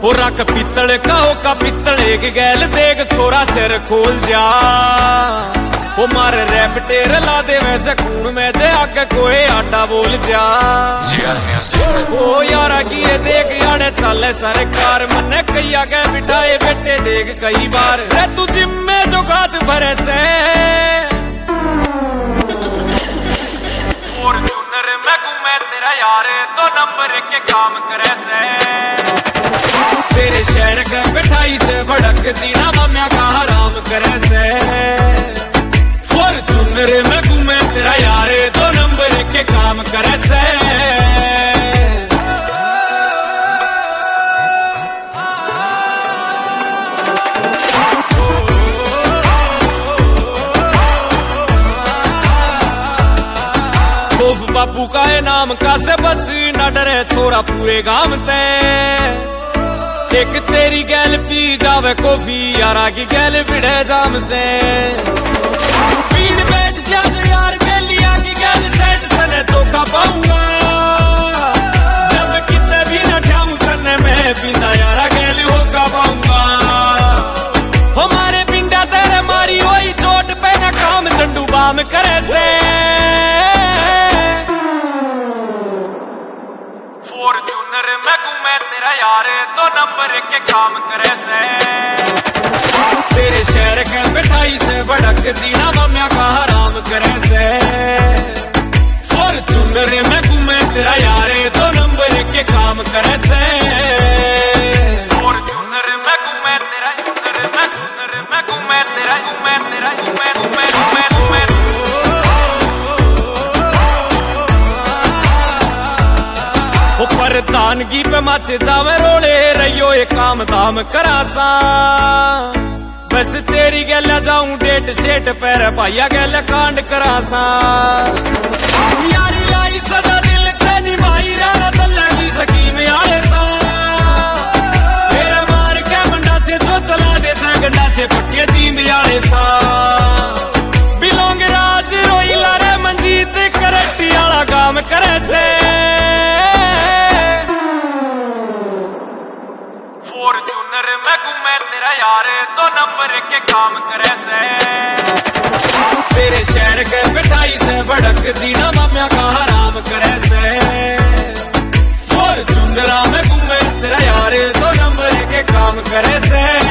हो रख पित्तल का हो का पित्तल एक गैल देख छोरा सिर खोल जा। हो मार रैपटेर ला दे वैसे खून में जे आके कोई आटा बोल जा। ओ यारा की ये देख यारे चले सरकार मने कई आगे बिठाए बेटे देख कई बार रे तू जिम में जो गात भरे से फॉर्च्यूनर में घूमे तेरा यार तो नंबर के काम करे से। तेरे शहर के मिठाई से भड़क दीना मम्या का हराम करे से। फॉर्च्यूनर में घूमे तेरा यार तो नंबर के काम करे से। बापू का है नाम का से बस न डरे छोरा पूरे गांव ते। एक तेरी गैल पी जावे कॉफी यारा की गैल बिड़े जाम से। पीड़ बैठ जाते यार गलिया की गैल सेट सने धोखा पाऊंगा। जब किसे भी न ठाऊं करने में पीता यारा गैल होगा पाऊंगा। हमारे पिंडा तेरे मारी हुई चोट पे न काम झंडू बाम करे से। फॉर्च्यूनर में घूमे तेरा यार तो नंबर के काम करे से। तेरे शहर के मिठाई से भड़क दीना मम्या का हराम करे से। फॉर्च्यूनर में घूमे तेरा यार तो नंबर के काम करे से। फॉर्च्यूनर में घूमे तेरा में घूमे तेरा प्रधानगी पे मच जावे रोले रहियो ये काम धाम करासा। बस तेरी गल जाऊं डेट सेट पैर भाइया गल कांड करासा। यारी लाई सदा दिल से निभाई राना तल्ला की सकीम आए सा। तेरे मार के मंडा से जो चला दे सा गंडा से पट्टिया जींद आले सा। बिलोंग राज रोई लारे मंजीत करट्टी आला काम करे से। फॉर्च्यूनर में घूमे तेरा यार तो नंबर के काम करे से। तेरे शहर के मिठाई से भड़क दीना मम्या का हराम करे से। फॉर्च्यूनर में घूमे तेरा यार तो नंबर के काम करे से।